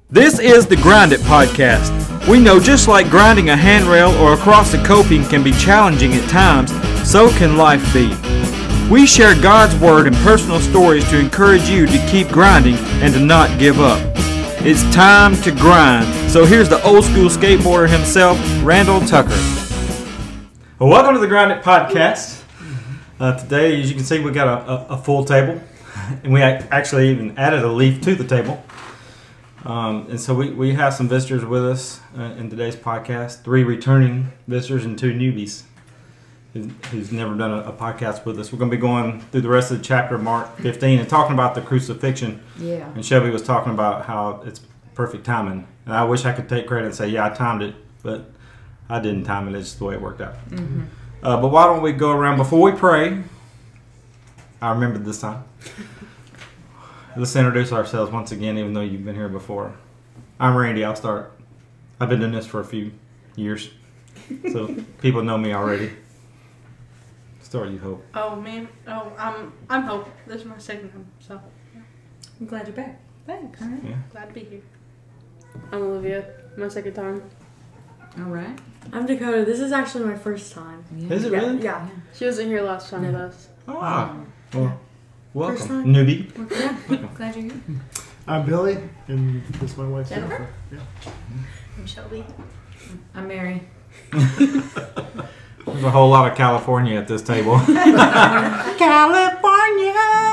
This is the Grind It Podcast. We know just like grinding a handrail or across a coping can be challenging at times, so can life be. We share God's Word and personal stories to encourage you to keep grinding and to not give up. It's time to grind. So here's the old school skateboarder himself, Randall Tucker. Well, welcome to the Grind It Podcast. Today, as you can see, we got a full table. And we actually even added a leaf to the table. And so we have some visitors with us in today's podcast. 3 returning visitors and 2 newbies who's never done a podcast with us. We're going to be going through the rest of the chapter, Mark 15, and talking about the crucifixion. Yeah. And Shelby was talking about how it's perfect timing. And I wish I could take credit and say, yeah, I timed it, but I didn't time it. It's just the way it worked out. Mm-hmm. But why don't we go around before we pray? I remembered this time. Let's introduce ourselves once again, even though you've been here before. I'm Randy. I'll start. I've been doing this for a few years, so people know me already. Start you, Hope. Oh, man. Oh, I'm Hope. This is my second time, so yeah. I'm glad you're back. Thanks. All right. Yeah. Glad to be here. I'm Olivia. My second time. All right. I'm Dakota. This is actually my first time. Yeah. Is it really? Yeah. She wasn't here last time with us. Oh, well, welcome, First time. newbie. Yeah. Glad you're here. I'm Billy, and this is my wife, Jennifer. Yeah. I'm Shelby. I'm Mary. There's a whole lot of California at this table. California!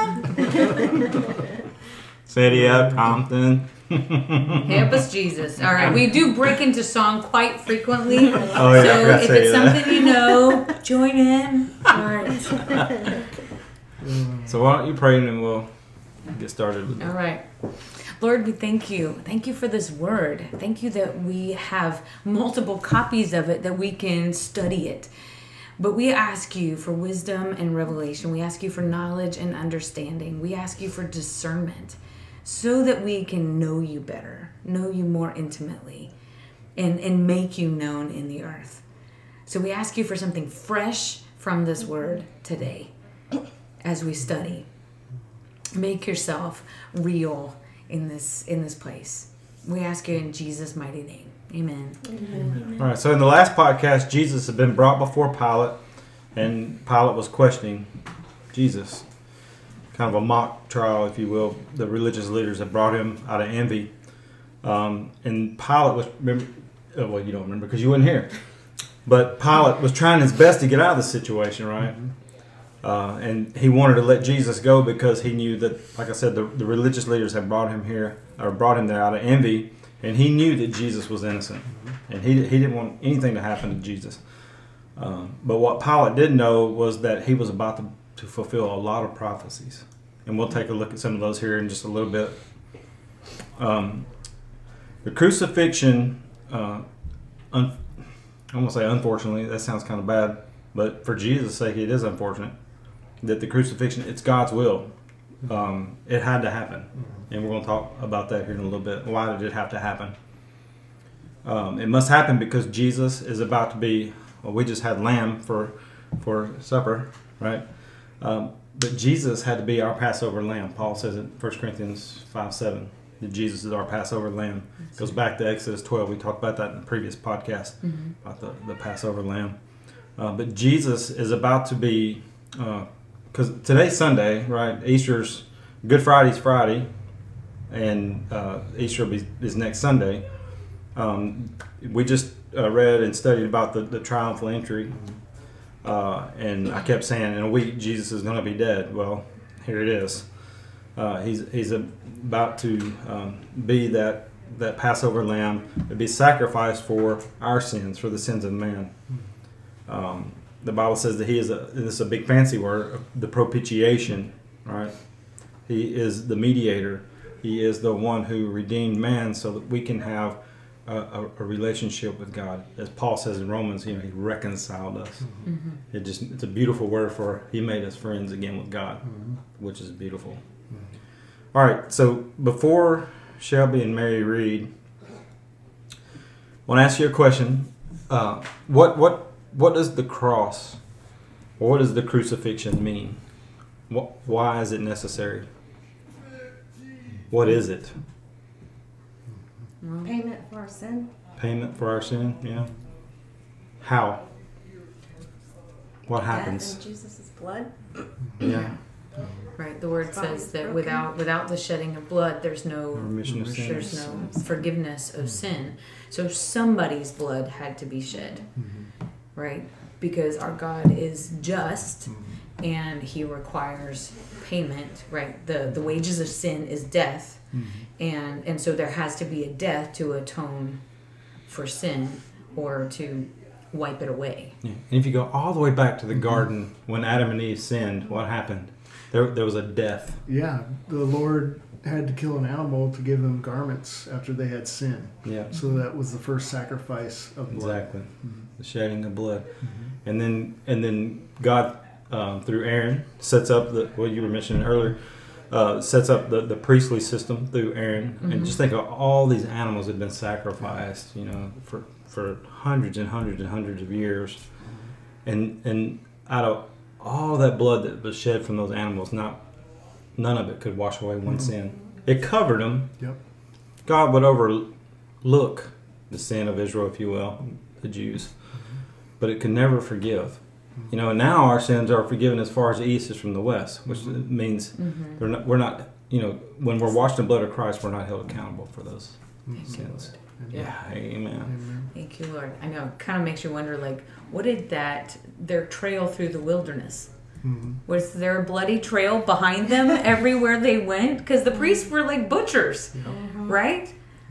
Cedia, Compton. Help us, Jesus. All right. We do break into song quite frequently. Oh, yeah, so if it's something you know, join in. All right. So why don't you pray and then we'll get started. All right. Lord, we thank you. Thank you for this word. Thank you that we have multiple copies of it, that we can study it. But we ask you for wisdom and revelation. We ask you for knowledge and understanding. We ask you for discernment so that we can know you better, know you more intimately, and make you known in the earth. So we ask you for something fresh from this word today as we study. Make yourself real in this place. We ask you in Jesus' mighty name. Amen. Amen. All right, so in the last podcast, Jesus had been brought before Pilate, and Pilate was questioning Jesus. Kind of a mock trial, if you will. The religious leaders had brought him out of envy. And Pilate was, well, you don't remember because you weren't here. But Pilate was trying his best to get out of the situation, right? And he wanted to let Jesus go because he knew that, like I said, the religious leaders had brought him here, or brought him there out of envy. And he knew that Jesus was innocent. And he didn't want anything to happen to Jesus. But what Pilate did know was that he was about to fulfill a lot of prophecies. And we'll take a look at some of those here in just a little bit. The crucifixion, I'm going to say unfortunately, that sounds kind of bad. But for Jesus' sake, it is unfortunate that the crucifixion, it's God's will. It had to happen. And we're going to talk about that here in a little bit. Why did it have to happen? It must happen because Jesus is about to be, well, we just had lamb for supper, right? But Jesus had to be our Passover lamb. Paul says in 1 Corinthians 5:7 that Jesus is our Passover lamb. It goes back to Exodus 12. We talked about that in the previous podcast, about the Passover lamb. But Jesus is about to be, because today's Sunday, right? Easter's, Good Friday's Friday, and Easter is next Sunday. We just read and studied about the triumphal entry, and I kept saying, in a week Jesus is going to be dead. Well, here it is. He's about to be that Passover lamb to be sacrificed for our sins, for the sins of man. The Bible says that he is this is a big fancy word, the propitiation, right? He is the mediator. He is the one who redeemed man so that we can have a relationship with God. As Paul says in Romans, he reconciled us. Mm-hmm. It's a beautiful word for he made us friends again with God, which is beautiful. Mm-hmm. All right, so before Shelby and Mary read, I want to ask you a question. What does the cross, or what does the crucifixion mean? Why is it necessary? What is it? Payment for our sin. Payment for our sin, yeah. How? What Death happens? in Jesus' blood. Yeah. Right. The word His body says was that broken. without the shedding of blood, there's no Remission of sins. there's no forgiveness of sin. So somebody's blood had to be shed, right? Because our God is just and he requires payment, right? The wages of sin is death. And so there has to be a death to atone for sin or to wipe it away. Yeah. And if you go all the way back to the garden when Adam and Eve sinned, what happened? There was a death. Yeah, the Lord had to kill an animal to give them garments after they had sinned. Yeah. So that was the first sacrifice of blood. Exactly. The shedding of blood. And then God through Aaron sets up what you were mentioning earlier, sets up the priestly system through Aaron. And just think of all these animals that had been sacrificed, for hundreds and hundreds and hundreds of years. And out of all that blood that was shed from those animals, none of it could wash away one sin. It covered them. Yep. God would overlook the sin of Israel, if you will, the Jews, but it could never forgive. And now our sins are forgiven as far as the east is from the west, which means we're not, when we're washed in the blood of Christ, we're not held accountable for those sins. Yeah, amen. Amen. Thank you, Lord. I know, it kind of makes you wonder, what did their trail through the wilderness? Was there a bloody trail behind them everywhere they went? Because the priests were like butchers, right?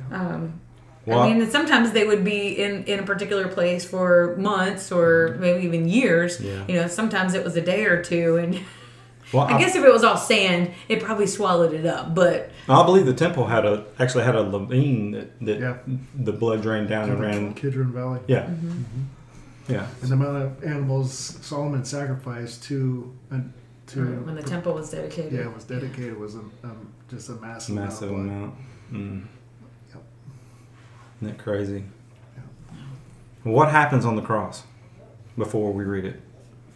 I mean, sometimes they would be in a particular place for months or maybe even years. Yeah. Sometimes it was a day or two, and Well, I guess if it was all sand, it probably swallowed it up. But I believe the temple actually had a ravine that Yeah. the blood drained down and ran. Kidron Valley. Yeah. Yeah. And the amount of animals Solomon sacrificed to when the temple was dedicated, it was dedicated was just a massive Massive amount. Of amount. Yep. Isn't that crazy? What happens on the cross before we read it?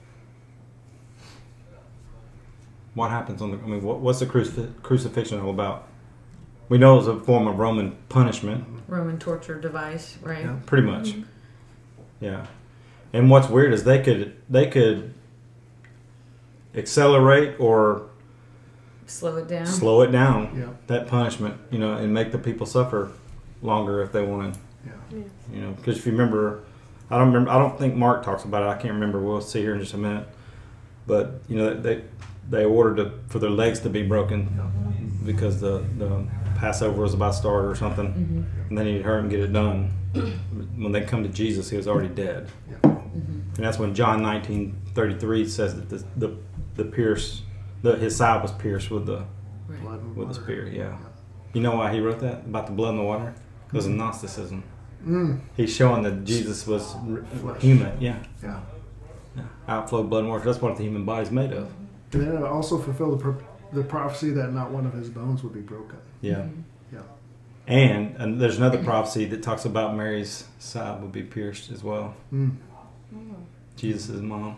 What happens what's the crucifixion all about? We know it was a form of Roman punishment. Roman torture device, right? Yeah. Pretty much. Yeah. And what's weird is they could accelerate or Slow it down. slow it down, Yeah. that punishment, and make the people suffer longer if they wanted. Yeah. Because if you remember, I don't think Mark talks about it. I can't remember. We'll see here in just a minute. But they ordered for their legs to be broken because the Passover was about to start or something, and they needed to hurry and get it done. When they come to Jesus, he was already dead. Yeah. And that's when John 19:33 says that his side was pierced with the Blood and with the water. spear. Yeah. You know why he wrote that about the blood and the water? It was a Gnosticism. He's showing that Jesus was Flesh. human. Yeah. Yeah. Outflow blood and water. That's what the human body's made of. And then it also fulfilled the prophecy that not one of his bones would be broken. Yeah. Yeah. And there's another prophecy that talks about Mary's side would be pierced as well. Jesus' mom.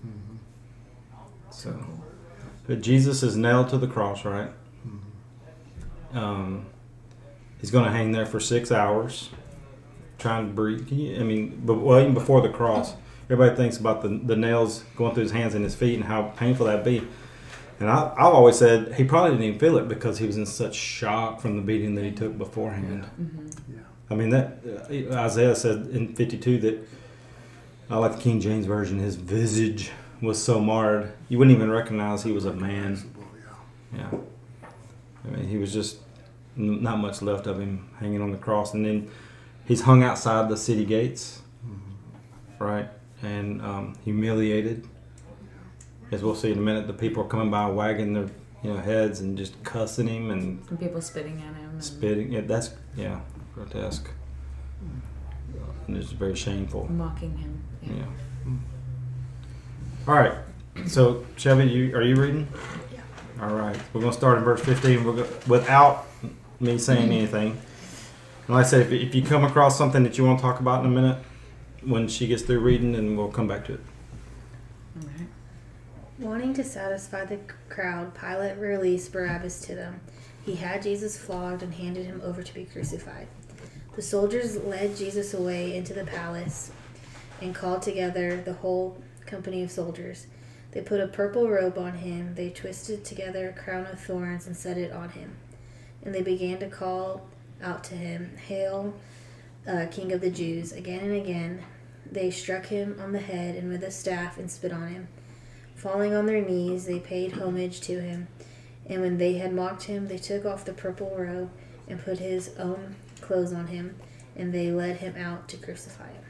So, but Jesus is nailed to the cross, right? He's going to hang there for 6 hours, trying to breathe. Even before the cross, everybody thinks about the nails going through his hands and his feet and how painful that'd be. And I've always said he probably didn't even feel it because he was in such shock from the beating that he took beforehand. Yeah. I mean, that Isaiah said in 52 that, I like the King James Version, his visage was so marred, you wouldn't even recognize he was a man. Yeah. I mean, he was just not much left of him hanging on the cross. And then he's hung outside the city gates, right? And humiliated. As we'll see in a minute, the people are coming by wagging their heads and just cussing him and people spitting at him. spitting. That's grotesque. And it's very shameful. Mocking him. Yeah. All right. So Shelby, are you reading? Yeah. All right. We're going to start in verse 15. We'll go, without me saying anything. And like I said, if you come across something that you want to talk about in a minute, when she gets through reading, and we'll come back to it. All right. Wanting to satisfy the crowd, Pilate released Barabbas to them. He had Jesus flogged and handed him over to be crucified. The soldiers led Jesus away into the palace and called together the whole company of soldiers. They put a purple robe on him. They twisted together a crown of thorns and set it on him. And they began to call out to him, "Hail, King of the Jews!" Again and again they struck him on the head and with a staff and spit on him. Falling on their knees, they paid homage to him. And when they had mocked him, they took off the purple robe and put his own clothes on him, and they led him out to crucify him.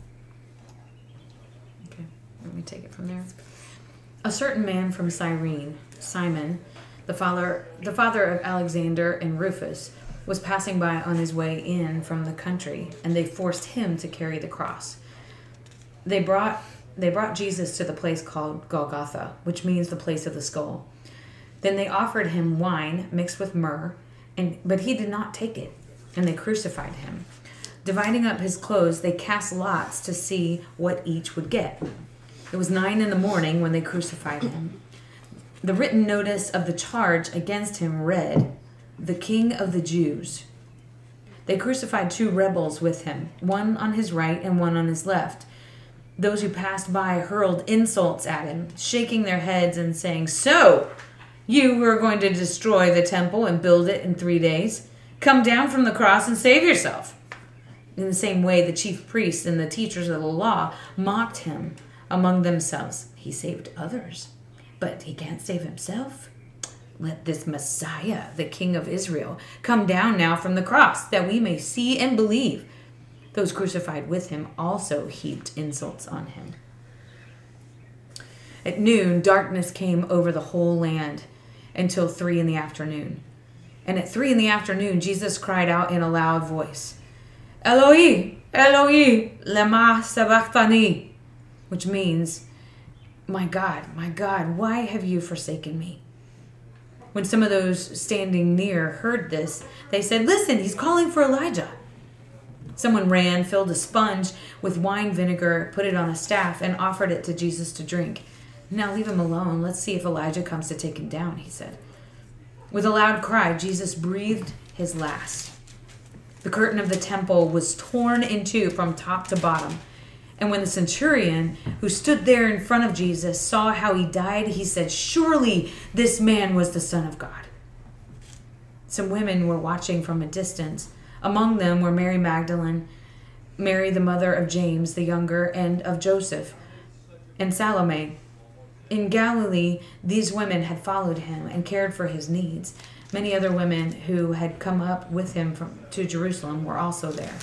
Okay, let me take it from there. A certain man from Cyrene, Simon, the father of Alexander and Rufus, was passing by on his way in from the country, and they forced him to carry the cross. They brought Jesus to the place called Golgotha, which means the place of the skull. Then they offered him wine mixed with myrrh, but he did not take it, and they crucified him. Dividing up his clothes, they cast lots to see what each would get. It was 9 a.m. when they crucified him. The written notice of the charge against him read, "The King of the Jews." They crucified 2 rebels with him, one on his right and one on his left. Those who passed by hurled insults at him, shaking their heads and saying, "So, you who are going to destroy the temple and build it in 3 days, come down from the cross and save yourself." In the same way, the chief priests and the teachers of the law mocked him among themselves. He saved others, but he can't save himself. Let this Messiah, the King of Israel, come down now from the cross, that we may see and believe. Those crucified with him also heaped insults on him. At noon, darkness came over the whole land until 3 p.m. And at 3 p.m, Jesus cried out in a loud voice, "Eloi, Eloi, lema sabachthani," which means, my God, why have you forsaken me?" When some of those standing near heard this, they said, "Listen, he's calling for Elijah." Someone ran, filled a sponge with wine vinegar, put it on a staff, and offered it to Jesus to drink. "Now leave him alone. Let's see if Elijah comes to take him down," he said. With a loud cry, Jesus breathed his last. The curtain of the temple was torn in two from top to bottom. And when the centurion who stood there in front of Jesus saw how he died, he said, "Surely this man was the Son of God." Some women were watching from a distance. Among them were Mary Magdalene, Mary the mother of James the younger and of Joseph, and Salome. In Galilee, these women had followed him and cared for his needs. Many other women who had come up with him to Jerusalem were also there.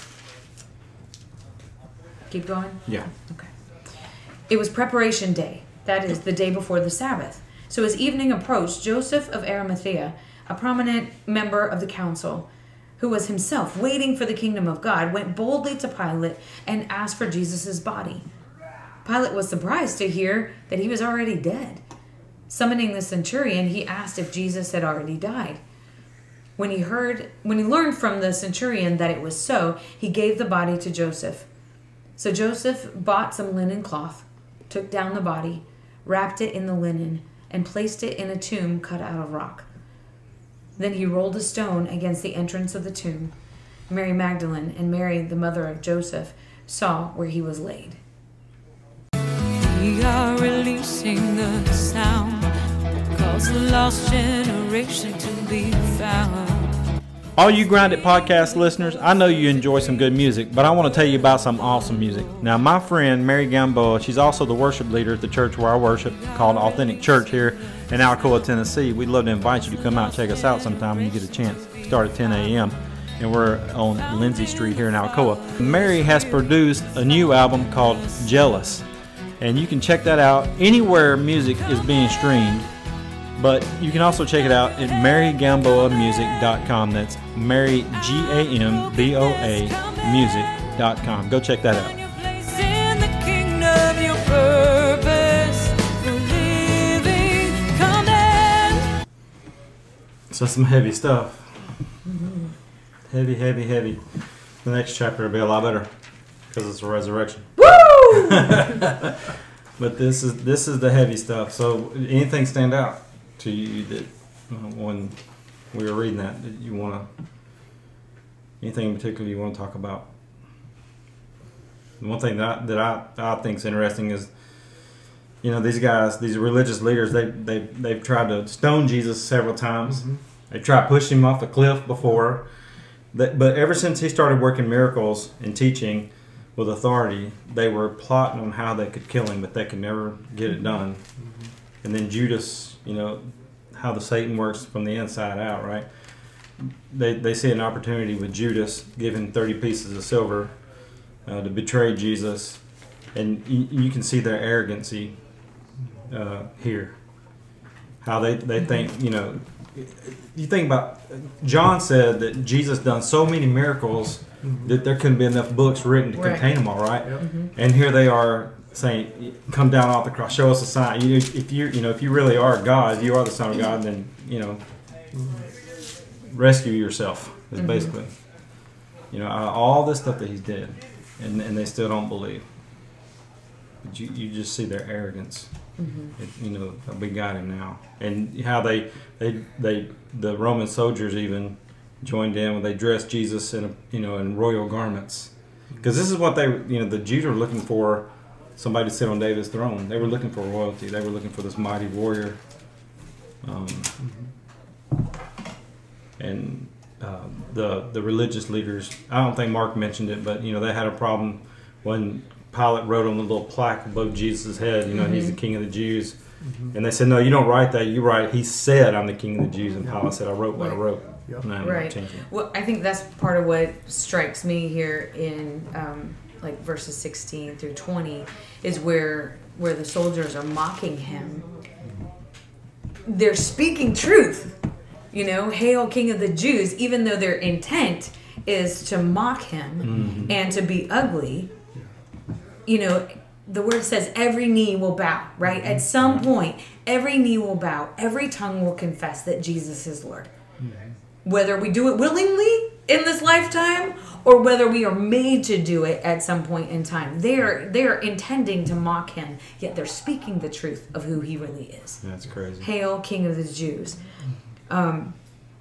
Keep going? Yeah. Okay. It was preparation day, that is, the day before the Sabbath. So as evening approached, Joseph of Arimathea, a prominent member of the council, who was himself waiting for the kingdom of God, went boldly to Pilate and asked for Jesus' body. Pilate was surprised to hear that he was already dead. Summoning the centurion, he asked if Jesus had already died. When he learned from the centurion that it was so, he gave the body to Joseph. So Joseph bought some linen cloth, took down the body, wrapped it in the linen, and placed it in a tomb cut out of rock. Then he rolled a stone against the entrance of the tomb. Mary Magdalene and Mary, the mother of Joseph, saw where he was laid. We are releasing the sound, cause the lost generation to be found. All you Grind It podcast listeners, I know you enjoy some good music, but I want to tell you about some awesome music. Now, my friend Mary Gamboa, she's also the worship leader at the church where I worship, called Authentic Church here in Alcoa, Tennessee. We'd love to invite you to come out and check us out sometime when you get a chance. We start at 10 a.m. and we're on Lindsay Street here in Alcoa. Mary has produced a new album called Jealous, and you can check that out anywhere music is being streamed. But you can also check it out at marygamboamusic.com. That's Mary, Gamboa music.com. Go check that out. So some heavy stuff. Heavy. The next chapter will be a lot better because it's a resurrection. Woo! But this is the heavy stuff. So anything stand out to you that when we were reading that you want to Anything in particular you want to talk about? The one thing that I think is interesting is, these guys, these religious leaders, they've tried to stone Jesus several times. Mm-hmm. They tried pushing him off the cliff before. But ever since he started working miracles and teaching with authority, they were plotting on how they could kill him, but they could never get it done. Mm-hmm. And then Judas, how the Satan works from the inside out, right? They see an opportunity with Judas giving 30 pieces of silver to betray Jesus. And you can see their arrogancy here. How they think, you think about, John said that Jesus done so many miracles that there couldn't be enough books written to contain them all, right? Yep. And here they are saying, "Come down off the cross, show us a sign." If you really are God, you are the Son of God, then rescue yourself. Is basically, out of all this stuff that he's did, and they still don't believe. But you just see their arrogance. We got him now, and how the Roman soldiers even joined in when they dressed Jesus in royal garments, because this is what the Jews were looking for, somebody to sit on David's throne. They were looking for royalty. They were looking for this mighty warrior, and the religious leaders. I don't think Mark mentioned it, but they had a problem when Pilate wrote on the little plaque above Jesus' head, he's the King of the Jews. And they said, no, you don't write that. You write, he said, I'm the King of the Jews. And Pilate said, I wrote what I wrote. Yep. No, Right. Well, I think that's part of what strikes me here in verses 16 through 20 is where the soldiers are mocking him. They're speaking truth. Hail King of the Jews, even though their intent is to mock him and to be ugly. The word says every knee will bow, right? At some point, every knee will bow, every tongue will confess that Jesus is Lord. Whether we do it willingly in this lifetime or whether we are made to do it at some point in time, they're intending to mock him, yet they're speaking the truth of who he really is. That's crazy. Hail, King of the Jews. And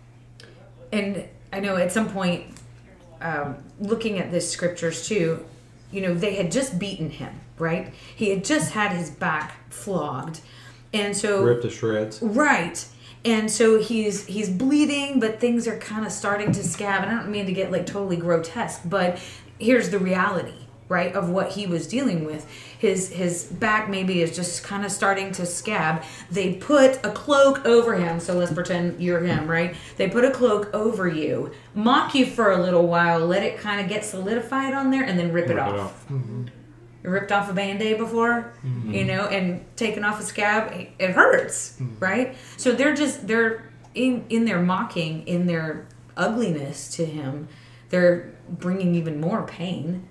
I know at some point, looking at this scriptures too, they had just beaten him, right? He had just had his back flogged. And so ripped to shreds. Right. And so he's bleeding, but things are kind of starting to scab. And I don't mean to get totally grotesque, but here's the reality, right, of what he was dealing with. His back maybe is just kind of starting to scab. They put a cloak over him, so let's pretend you're him, right? They put a cloak over you, mock you for a little while, let it kind of get solidified on there, and then rip it off. Mm-hmm. You ripped off a Band-Aid before, and taken off a scab, it hurts, right? So they're in their mocking, in their ugliness to him, they're bringing even more pain.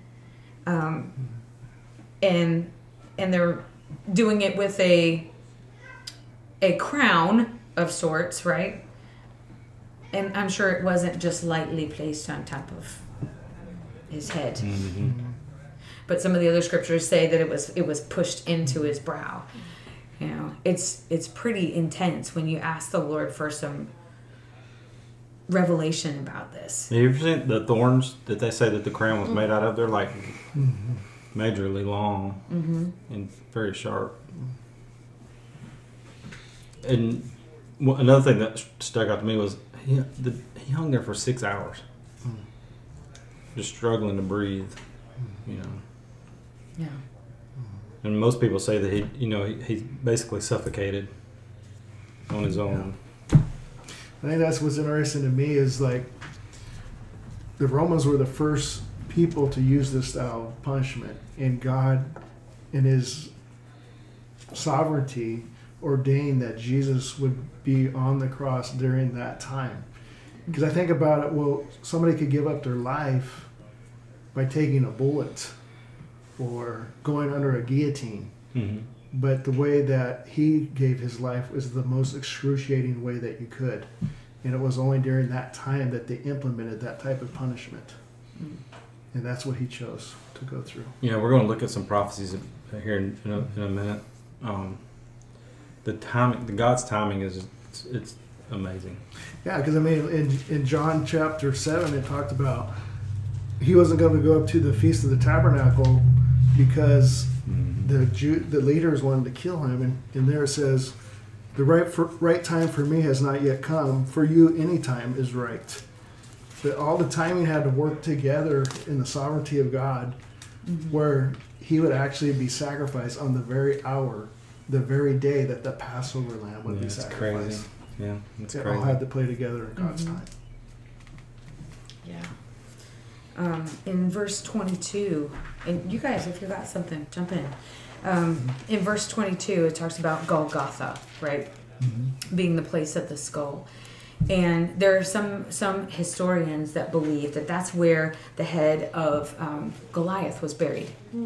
And they're doing it with a crown of sorts, right? And I'm sure it wasn't just lightly placed on top of his head. Mm-hmm. But some of the other scriptures say that it was pushed into his brow. It's pretty intense when you ask the Lord for some revelation about this. Have you ever seen the thorns that they say that the crown was made out of? They're majorly long and very sharp. And another thing that stuck out to me was he hung there for 6 hours, just struggling to breathe. Yeah. And most people say that he basically suffocated on his own. I think that's what's interesting to me is the Romans were the first people to use this style of punishment, and God in his sovereignty ordained that Jesus would be on the cross during that time. Because I think about it, somebody could give up their life by taking a bullet or going under a guillotine. But the way that he gave his life was the most excruciating way that you could. And it was only during that time that they implemented that type of punishment. And that's what he chose to go through. Yeah, we're going to look at some prophecies here in a minute. The timing, God's timing is amazing. Yeah, because I mean, in John chapter 7, it talked about he wasn't going to go up to the Feast of the Tabernacle because the leaders wanted to kill him. And there it says, the right time for me has not yet come. For you, any time is right. But all the timing had to work together in the sovereignty of God, where he would actually be sacrificed on the very hour, the very day that the Passover lamb would be It's sacrificed. crazy. Yeah, it's It crazy. all had to play together in God's time. Yeah. In verse 22, and you guys, if you got something, jump in. In verse 22, it talks about Golgotha, right? Being the place of the skull. And there are some historians that believe that that's where the head of Goliath was buried.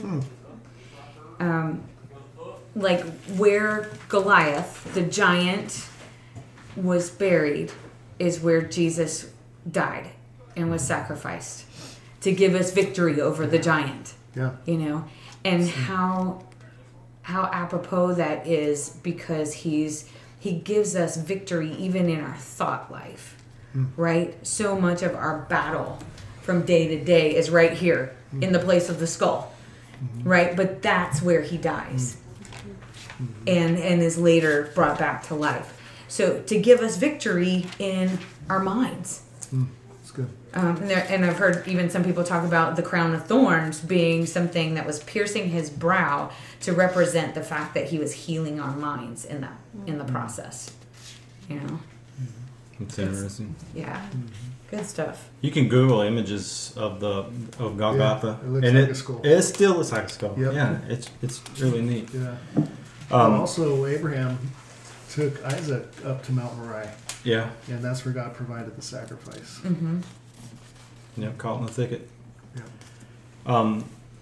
Like where Goliath, the giant, was buried is where Jesus died and was sacrificed to give us victory over the giant. Yeah. You know, and how apropos that is, because he gives us victory even in our thought life, right? So much of our battle from day to day is right here in the place of the skull, right? But that's where he dies and is later brought back to life. So to give us victory in our minds. It's good. And I've heard even some people talk about the crown of thorns being something that was piercing his brow to represent the fact that he was healing our minds in the process. You know? It's interesting. Yeah. Good stuff. You can Google images of Golgotha, Yeah, it looks and like a skull. It still looks like a skull. Yep. Yeah, it's really neat. Yeah. Also, Abraham took Isaac up to Mount Moriah, Yeah. and that's where God provided the sacrifice. Mm-hmm. Yeah, caught in the thicket. Yeah.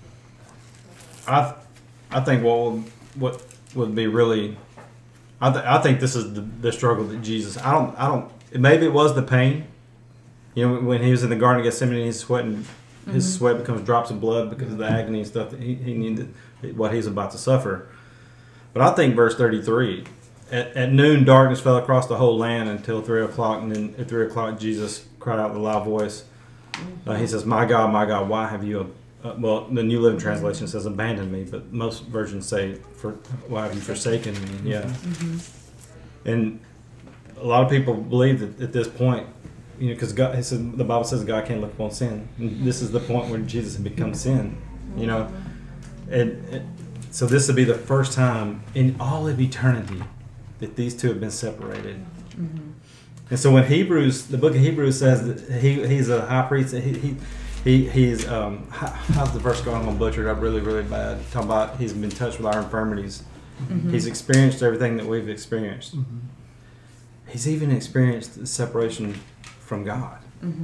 I think what would be really, I think this is the struggle that Jesus. I don't. Maybe it was the pain. You know, when he was in the Garden of Gethsemane, he's sweating. His sweat becomes drops of blood because of the agony and stuff that he needed, what he's about to suffer. But I think verse 33. At noon, darkness fell across the whole land until 3 o'clock, and then at 3 o'clock, Jesus cried out with a loud voice. He says, my God, why have you... well, the New Living Translation says abandoned me, but most versions say, why have you forsaken me? Yeah. And a lot of people believe that at this point, you know, because the Bible says God can't look upon sin. And this is the point where Jesus had become sin, you know. So this would be the first time in all of eternity that these two have been separated. And so when the book of Hebrews says that he's a high priest, he's how's the verse going? I'm gonna butcher it up really, really bad. Talking about he's been touched with our infirmities. He's experienced everything that we've experienced. He's even experienced the separation from God.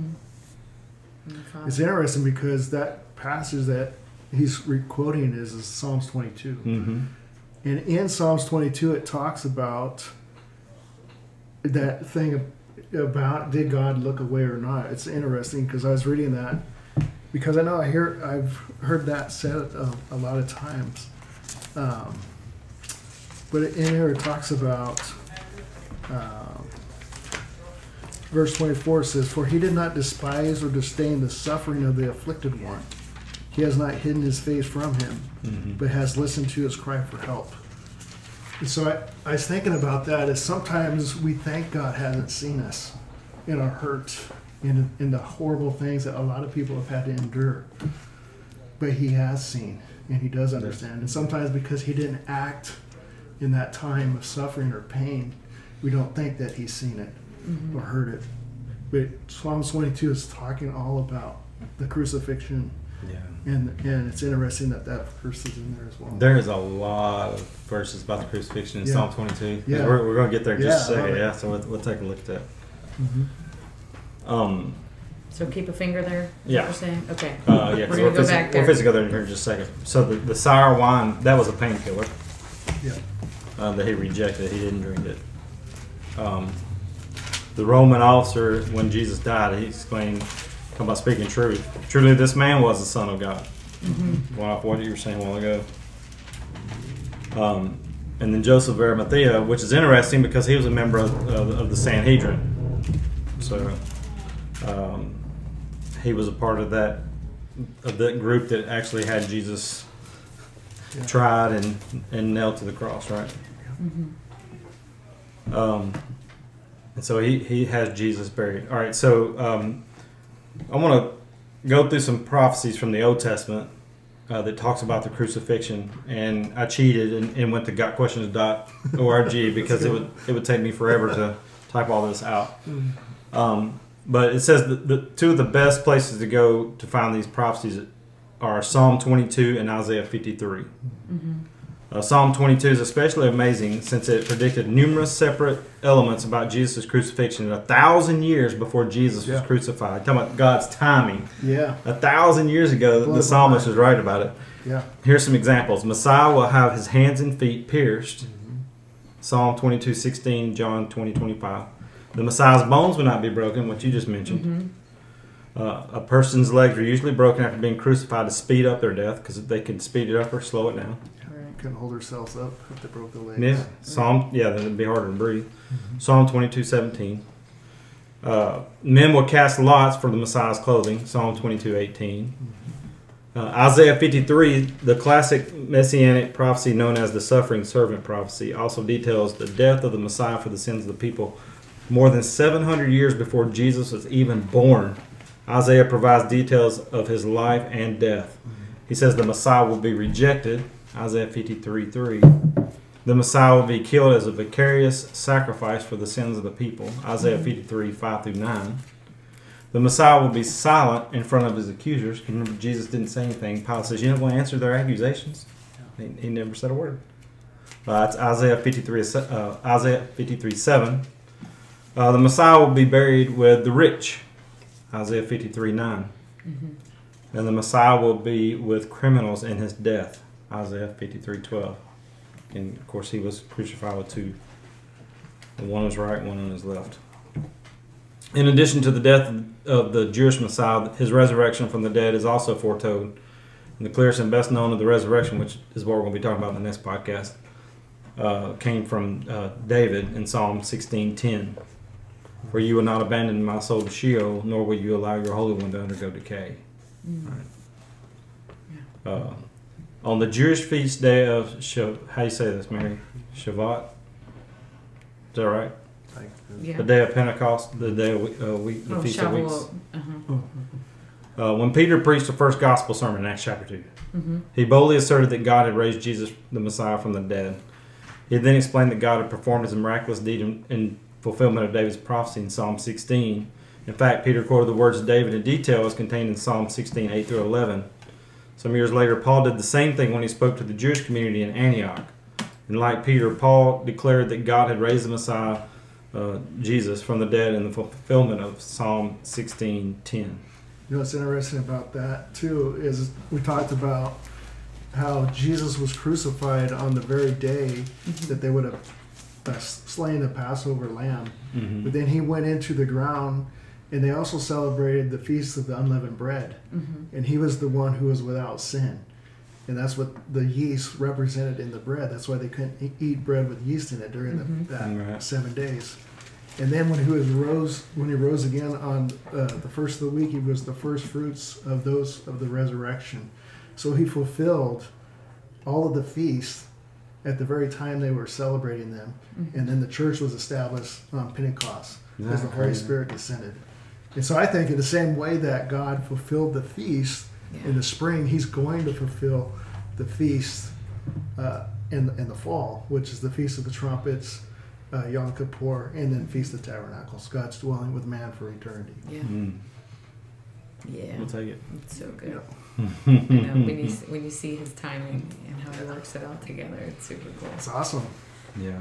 It's interesting because that passage that he's quoting is Psalms 22. And in Psalms 22, it talks about that thing about did God look away or not. It's interesting because I was reading that because I know I've heard that said a lot of times. But in here it talks about verse 24 says, for he did not despise or disdain the suffering of the afflicted one. He has not hidden his face from him, but has listened to his cry for help. And so I was thinking about that as sometimes we think God hasn't seen us in our hurt, in the horrible things that a lot of people have had to endure. But he has seen, and he does understand. And sometimes because he didn't act in that time of suffering or pain, we don't think that he's seen it or heard it. But Psalms 22 is talking all about the crucifixion. Yeah. And it's interesting that verse is in there as well. There is a lot of verses about the crucifixion in Yeah. Psalm 22. Yeah. We're going to get there in just a Yeah, I second. love it. Yeah, so we'll take a look at that. So keep a finger there. Is Yeah. What we're saying? Okay. Yeah, We're 'cause gonna go back there. We're physically go there in here in just a second. So the sour wine, that was a painkiller Yeah. that he rejected. He didn't drink it. The Roman officer, when Jesus died, he exclaimed, talking about speaking truth, truly this man was the Son of God. Going off what you were saying a while ago. and then Joseph of Arimathea, which is interesting because he was a member of the Sanhedrin. So he was a part of that group that actually had Jesus tried and nailed to the cross, right? And so he has Jesus buried. All right, so I want to go through some prophecies from the Old Testament that talks about the crucifixion, and I cheated and went to gotquestions.org because it would take me forever to type all this out. But it says the two of the best places to go to find these prophecies are Psalm 22 and Isaiah 53. Psalm 22 is especially amazing since it predicted numerous separate elements about Jesus' crucifixion 1,000 years before Jesus was crucified. Talking about God's timing. Yeah. 1,000 years ago, the psalmist was right about it. Yeah. Here's some examples. Messiah will have his hands and feet pierced. Psalm 22:16, John 20:25. The Messiah's bones will not be broken, what you just mentioned. A person's legs are usually broken after being crucified to speed up their death because they can speed it up or slow it down. Couldn't hold herself up if they broke their legs. Yeah, then it'd be harder to breathe. Psalm 22:17. Men will cast lots for the Messiah's clothing. Psalm 22:18. Isaiah 53, the classic messianic prophecy known as the suffering servant prophecy, also details the death of the Messiah for the sins of the people more than 700 years before Jesus was even born. Isaiah provides details of his life and death. He says the Messiah will be rejected. Isaiah 53:3. The Messiah will be killed as a vicarious sacrifice for the sins of the people. Isaiah 53:5-9. The Messiah will be silent in front of his accusers. Remember, Jesus didn't say anything. Pilate says, "You're not going to answer their accusations." He never said a word. It's Isaiah 53:7. The Messiah will be buried with the rich. Isaiah 53:9. And the Messiah will be with criminals in his death. Isaiah 53:12. And of course he was crucified with two. One on his right, one on his left. In addition to the death of the Jewish Messiah, his resurrection from the dead is also foretold. And the clearest and best known of the resurrection, which is what we're going to be talking about in the next podcast, came from David in Psalm 16:10. For you will not abandon my soul to Sheol, nor will you allow your Holy One to undergo decay. Right. On the Jewish feast day of how do you say this, Mary? Shavuot? Is that right? The day of Pentecost, the day of the Feast of Weeks. When Peter preached the first gospel sermon in Acts chapter 2, he boldly asserted that God had raised Jesus, the Messiah, from the dead. He then explained that God had performed his miraculous deed in fulfillment of David's prophecy in Psalm 16. In fact, Peter quoted the words of David in detail as contained in Psalm 16, 8-11. Some years later, Paul did the same thing when he spoke to the Jewish community in Antioch. And like Peter, Paul declared that God had raised the Messiah, Jesus, from the dead in the fulfillment of Psalm 16:10. You know what's interesting about that, too, is we talked about how Jesus was crucified on the very day that they would have slain the Passover lamb. But then he went into the ground, and they also celebrated the Feast of the Unleavened Bread. And he was the one who was without sin. And that's what the yeast represented in the bread. That's why they couldn't eat bread with yeast in it during that 7 days. And then when he rose again on the first of the week, he was the first fruits of the resurrection. So he fulfilled all of the feasts at the very time they were celebrating them. And then the church was established on Pentecost as the Holy Spirit descended. And so I think in the same way that God fulfilled the feast in the spring, he's going to fulfill the feast in the fall, which is the Feast of the Trumpets, Yom Kippur, and then Feast of Tabernacles. God's dwelling with man for eternity. Yeah. We'll take it. It's so good. Yeah. I know, when you see his timing and how he works it all together, it's super cool. It's awesome. Yeah.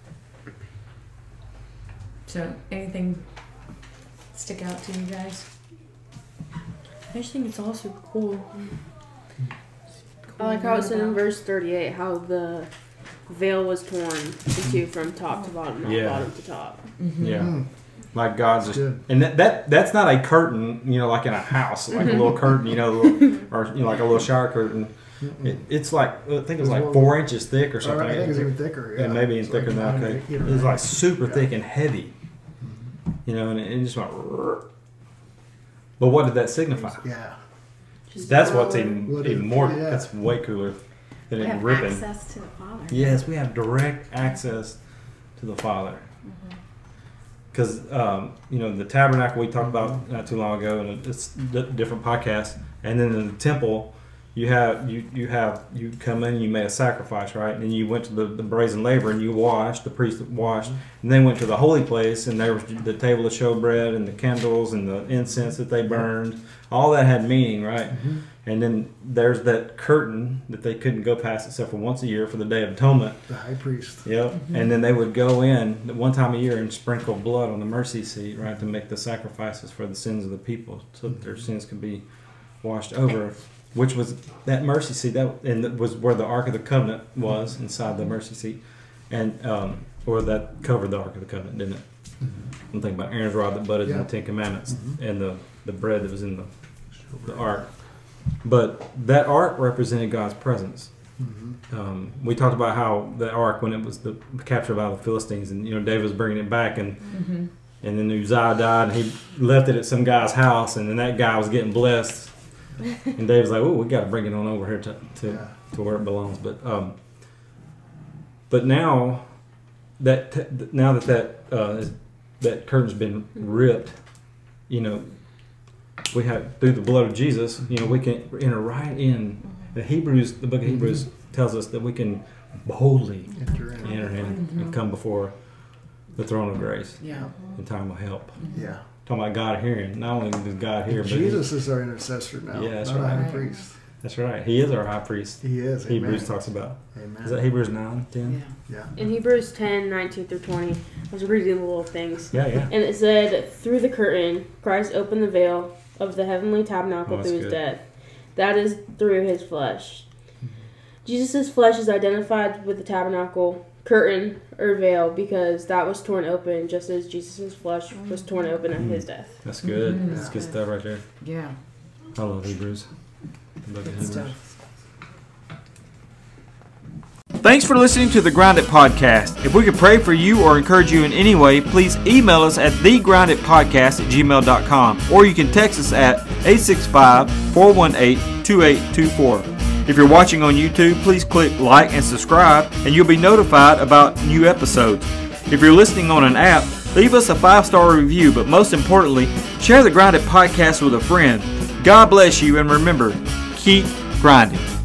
So, anything stick out to you guys? I just think it's all super cool. I like how it said in verse 38 how the veil was torn into from top to bottom, not bottom to top. Yeah. Like God's just, good. and that's not a curtain, like in a house, like a little curtain, or like a little shower curtain. It's like, I think it was It was like one- 4 inches thick or something. I think it's even thicker. Yeah, maybe even thicker than that. Okay. It was like super thick and heavy. You know, and it just went. But what did that signify? Yeah. That's what's even more. Yeah. That's way cooler than We it have ripping. access to the Father. Yes, we have direct access to the Father. Because the tabernacle we talked about not too long ago, and it's different podcasts. And then in the temple, you come in, and you made a sacrifice, right? And then you went to the brazen laver and you washed. The priest washed, and then went to the holy place, and there was the table of showbread and the candles and the incense that they burned. All that had meaning, right? And then there's that curtain that they couldn't go past except for once a year for the Day of Atonement. The high priest. Yep. And then they would go in one time a year and sprinkle blood on the mercy seat, right, to make the sacrifices for the sins of the people, so that their sins could be washed over. Which was that mercy seat that was where the Ark of the Covenant was, inside the mercy seat, and or that covered the Ark of the Covenant, didn't it? I'm thinking about Aaron's rod that budded in the Ten Commandments, and the bread that was in the Ark. But that Ark represented God's presence. We talked about how the Ark, when it was captured by the Philistines, and David was bringing it back, and then Uzziah died, and he left it at some guy's house, and then that guy was getting blessed. And David's like, "Oh, we got to bring it on over here to where it belongs." But now that that curtain's been ripped, we have through the blood of Jesus. We can enter right in. The book of Hebrews tells us that we can boldly enter in and come before the throne of grace in time of help. Yeah. Talking about God hearing. Not only does God hear, but Jesus is our intercessor now. Yeah, that's not right. a high priest. That's right. He is our high priest. He is. Hebrews Amen. talks about. Amen. Is that Hebrews 9, 10? Yeah. In Hebrews 10, 19 through 20, I was reading the little things. Yeah. And it said, through the curtain, Christ opened the veil of the heavenly tabernacle through his death. That is through his flesh. Jesus' flesh is identified with the tabernacle curtain or veil because that was torn open just as Jesus' flesh was torn open at his death. That's good. That's good stuff right there. Yeah. I love Hebrews. Thanks for listening to the Grind It Podcast. If we could pray for you or encourage you in any way, please email us at thegrinditpodcast@gmail.com, or you can text us at 865-418-2824. If you're watching on YouTube, please click like and subscribe, and you'll be notified about new episodes. If you're listening on an app, leave us a 5-star review, but most importantly, share the Grind It Podcast with a friend. God bless you, and remember, keep grinding.